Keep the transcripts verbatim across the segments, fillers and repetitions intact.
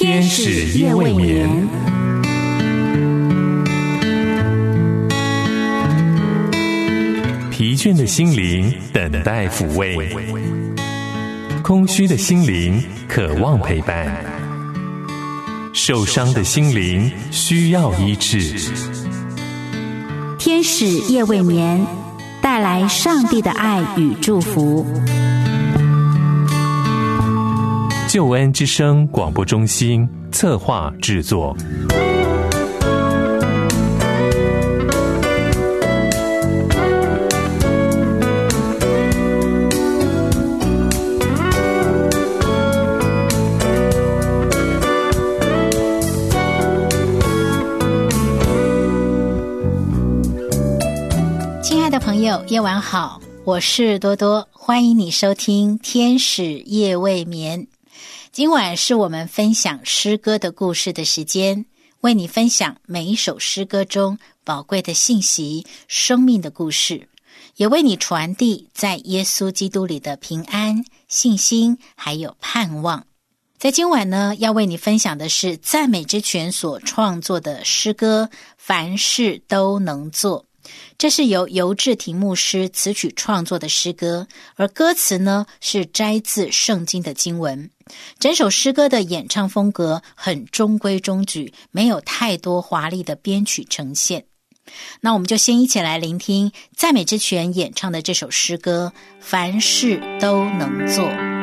天使夜未眠。疲倦的心灵等待抚慰，空虚的心灵渴望陪伴，受伤的心灵需要医治。 天使夜未眠，带来上帝的爱与祝福。 救恩之声广播中心策划制作。 亲爱的朋友，夜晚好，我是多多，欢迎你收听天使夜未眠。今晚是我们分享诗歌的故事的时间，为你分享每一首诗歌中宝贵的信息、生命的故事，也为你传递在耶稣基督里的平安、信心还有盼望。在今晚呢，要为你分享的是赞美之泉所创作的诗歌《凡事都能做》，这是由尤志廷牧师词曲创作的诗歌，而歌词呢是摘自圣经的经文。整首诗歌的演唱风格很中规中矩，没有太多华丽的编曲呈现。那我们就先一起来聆听赞美之泉演唱的这首诗歌《凡事都能做》。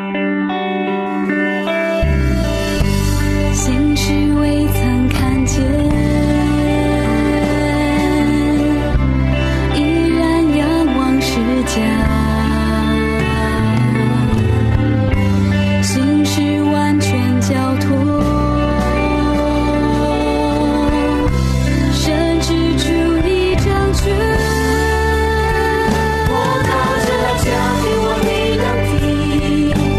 心事未曾看见，依然仰望世家，心事完全交托，甚至主你掌权。我靠着将给我力量的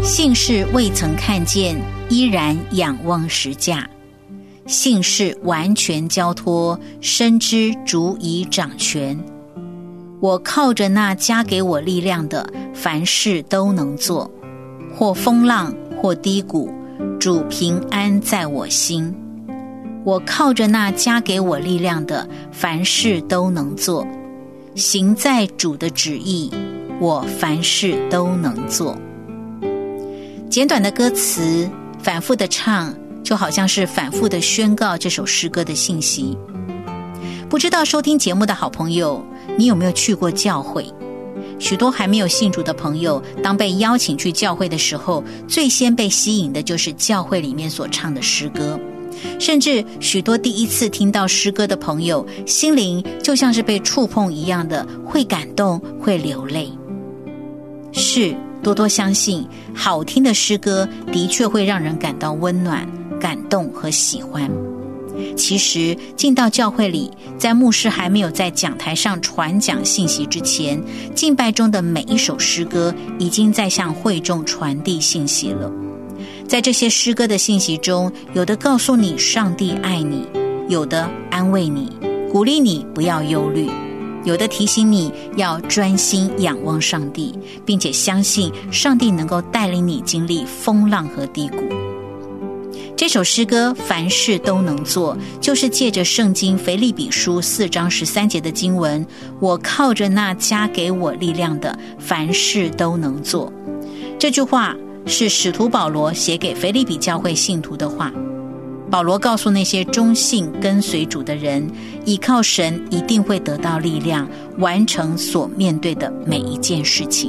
信是未曾看见，依然仰望十架。信是完全交托，深知主已掌权。我靠着那加给我力量的，凡事都能做。或风浪，或低谷，主平安在我心。我靠着那加给我力量的，凡事都能做。行在主的旨意，我凡事都能做。简短的歌词，反复的唱，就好像是反复的宣告这首诗歌的信息。不知道收听节目的好朋友，你有没有去过教会？许多还没有信主的朋友，当被邀请去教会的时候，最先被吸引的就是教会里面所唱的诗歌。甚至许多第一次听到诗歌的朋友，心灵就像是被触碰一样的，会感动，会流泪。是，多多相信，好听的诗歌的确会让人感到温暖、感动和喜欢。其实进到教会里，在牧师还没有在讲台上传讲信息之前，敬拜中的每一首诗歌已经在向会众传递信息了。在这些诗歌的信息中，有的告诉你上帝爱你，有的安慰你，鼓励你不要忧虑，有的提醒你要专心仰望上帝，并且相信上帝能够带领你经历风浪和低谷。这首诗歌凡事都能做，就是借着圣经腓立比书四章十三节的经文，我靠着那加给我力量的，凡事都能做。这句话是使徒保罗写给腓立比教会信徒的话。保罗告诉那些忠信跟随主的人，依靠神一定会得到力量，完成所面对的每一件事情。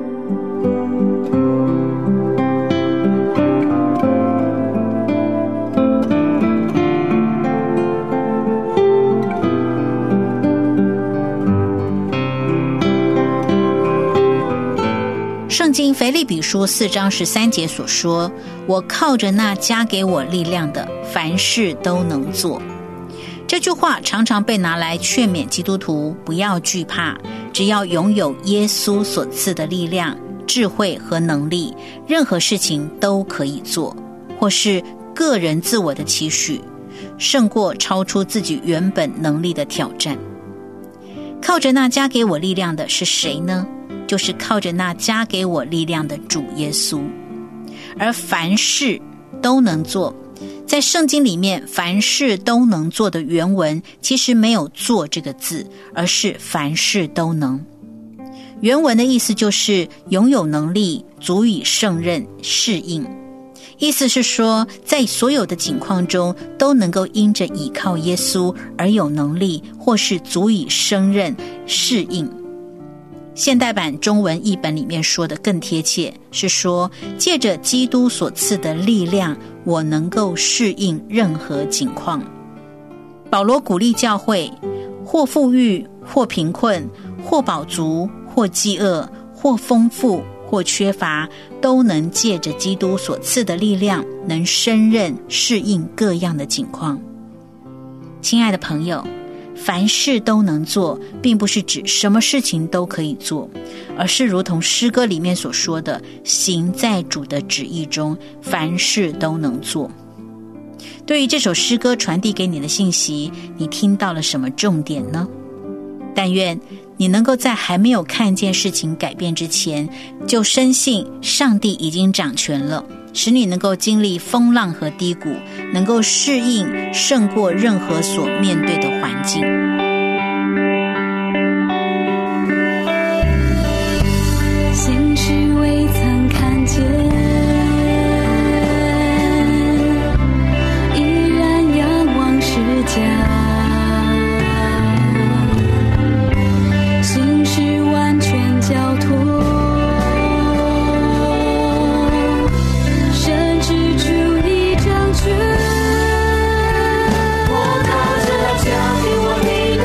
圣经腓立比书四章十三节所说，我靠着那加给我力量的，凡事都能做。这句话常常被拿来劝勉基督徒不要惧怕，只要拥有耶稣所赐的力量、智慧和能力，任何事情都可以做，或是个人自我的期许，胜过超出自己原本能力的挑战。靠着那加给我力量的是谁呢？就是靠着那加给我力量的主耶稣。而凡事都能做，在圣经里面凡事都能做的原文其实没有做这个字，而是凡事都能。原文的意思就是拥有能力，足以胜任适应。意思是说，在所有的境况中都能够因着倚靠耶稣而有能力，或是足以胜任适应。现代版中文译本里面说的更贴切，是说借着基督所赐的力量，我能够适应任何境况。保罗鼓励教会，或富裕，或贫困，或饱足，或饥饿，或丰富，或缺乏，都能借着基督所赐的力量，能胜任适应各样的境况。亲爱的朋友，凡事都能做，并不是指什么事情都可以做，而是如同诗歌里面所说的，行在主的旨意中，凡事都能做。对于这首诗歌传递给你的信息，你听到了什么重点呢？但愿你能够在还没有看见事情改变之前，就深信上帝已经掌权了，使你能够经历风浪和低谷，能够适应胜过任何所面对的环境。 心是未曾看见，依然仰望十架。心是完全交托，深知主已掌权。我靠着加给我力量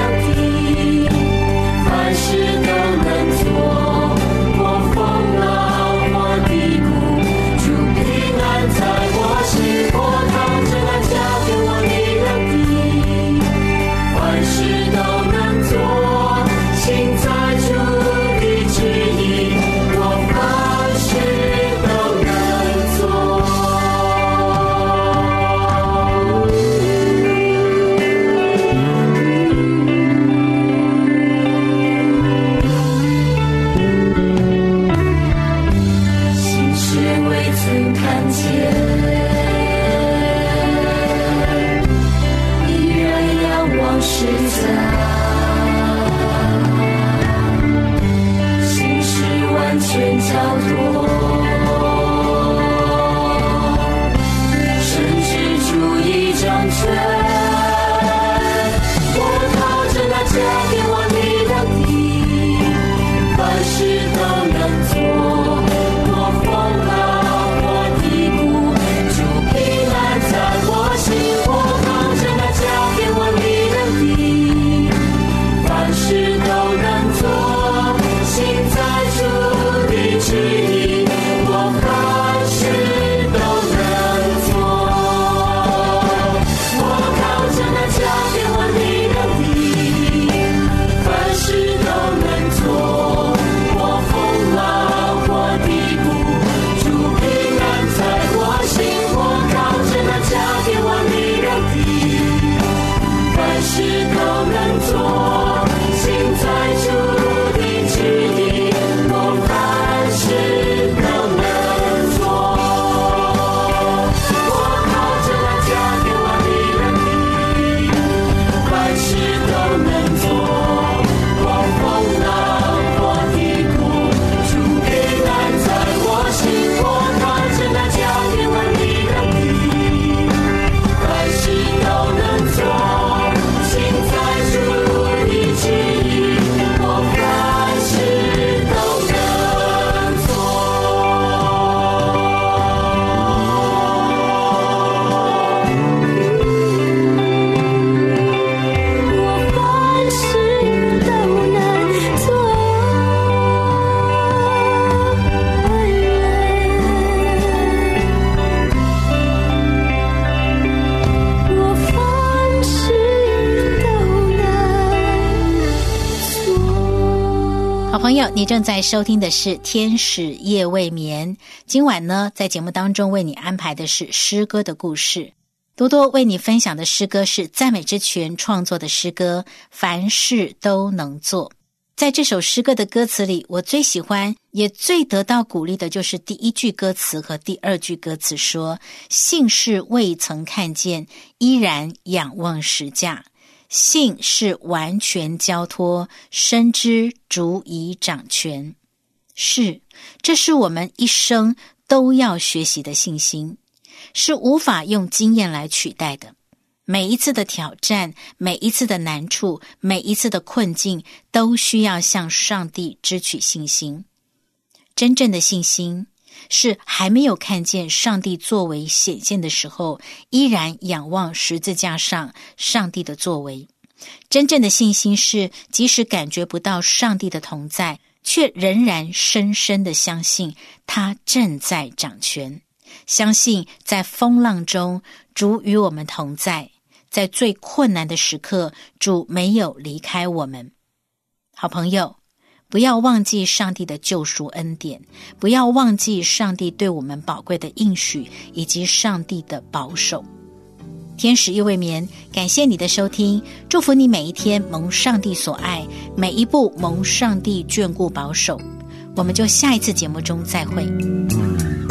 全交托，神是主已掌权，我靠着那加给我力量的，凡事都能做。我风浪我低谷，主平安在我心，我靠着那加给我力量的，凡事都能做。心在主的旨意，我凡事都能做。我靠着那加给我力量的，凡事都能做。我风浪或低谷，主平安在我心，我靠着那加给我力量的，凡事都能做。心在主的旨意，我凡事都能做。我靠着那加给我力量的，凡事都能做。我风浪或低谷，主平安在我心，我靠着那加给我力量的，凡事都能做。心在主的旨意，我凡事都能做。我凡事都能做。我凡事都能做。 好朋友，你正在收听的是天使夜未眠。今晚呢，在节目当中为你安排的是诗歌的故事。多多为你分享的诗歌是赞美之泉创作的诗歌，凡事都能做。在这首诗歌的歌词里，我最喜欢也最得到鼓励的就是第一句歌词和第二句歌词说，信是未曾看见，依然仰望十架。信是完全交托，深知主已掌权。是，这是我们一生都要学习的信心，是无法用经验来取代的。每一次的挑战，每一次的难处，每一次的困境，都需要向上帝支取信心。真正的信心是还没有看见上帝作为显现的时候，依然仰望十字架上上帝的作为。真正的信心是即使感觉不到上帝的同在，却仍然深深的相信他正在掌权，相信在风浪中主与我们同在，在最困难的时刻主没有离开我们。好朋友，不要忘记上帝的救赎恩典，不要忘记上帝对我们宝贵的应许以及上帝的保守。天使夜未眠，感谢你的收听，祝福你每一天蒙上帝所爱，每一步蒙上帝眷顾保守。我们就下一次节目中再会。